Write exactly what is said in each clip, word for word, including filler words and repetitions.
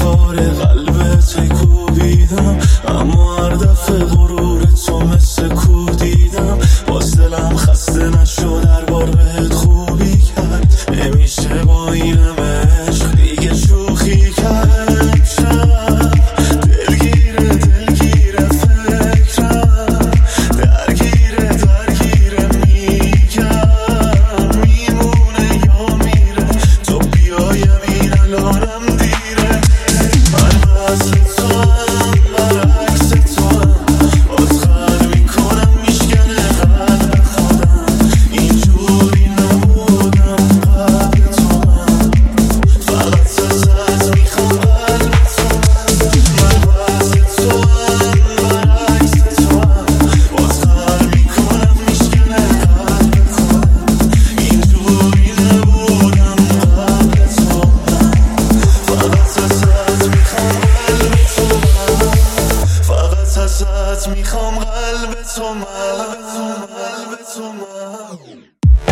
دیوار قلبت کوبیدم، اما هر دفعه غرور تو مثل کو دیدم. باز دلم خسته نشد هر بار بهت خوبی کرد، نمیشه با اینم عشق دیگه شوخی کرد. شب دلگیره دلگیره فکرم، درگیره درگیره میگم میمونه یا میره، تو بیایم این الانم دیره. من واسه تو هم برعکس تو هم، باز خر میکنم میشکنه قلب خودم. اینجوری نبودم قبل تو من، فقط ازت میخوام قلب تو من. من واسه تو هم برعکس تو هم، باز خر میکنم میشکنه قلب خودم. اینجوری نبودم قبل تو من، فقط ازت میخوام قلب تو من. فقط ازت میخوام قلب تو من، قلب تو من.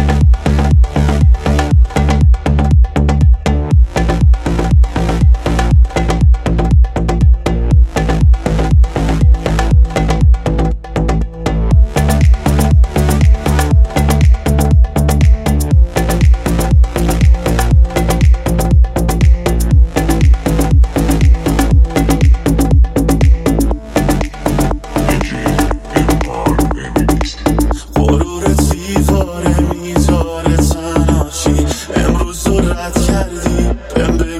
غرور دیواره میذاره تنهاشی، امروز رو رد کردی بهم